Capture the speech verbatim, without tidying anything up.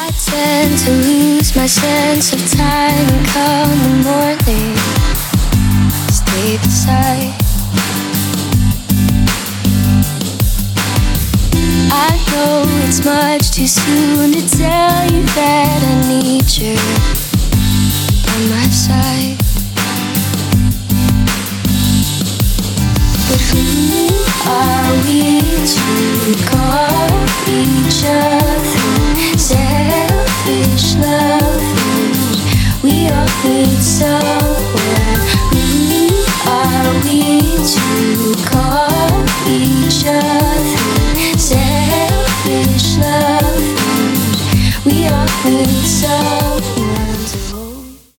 I tend to lose my sense of time and come the morning, stay beside. I know it's much too soon to tell you that I need you by my side.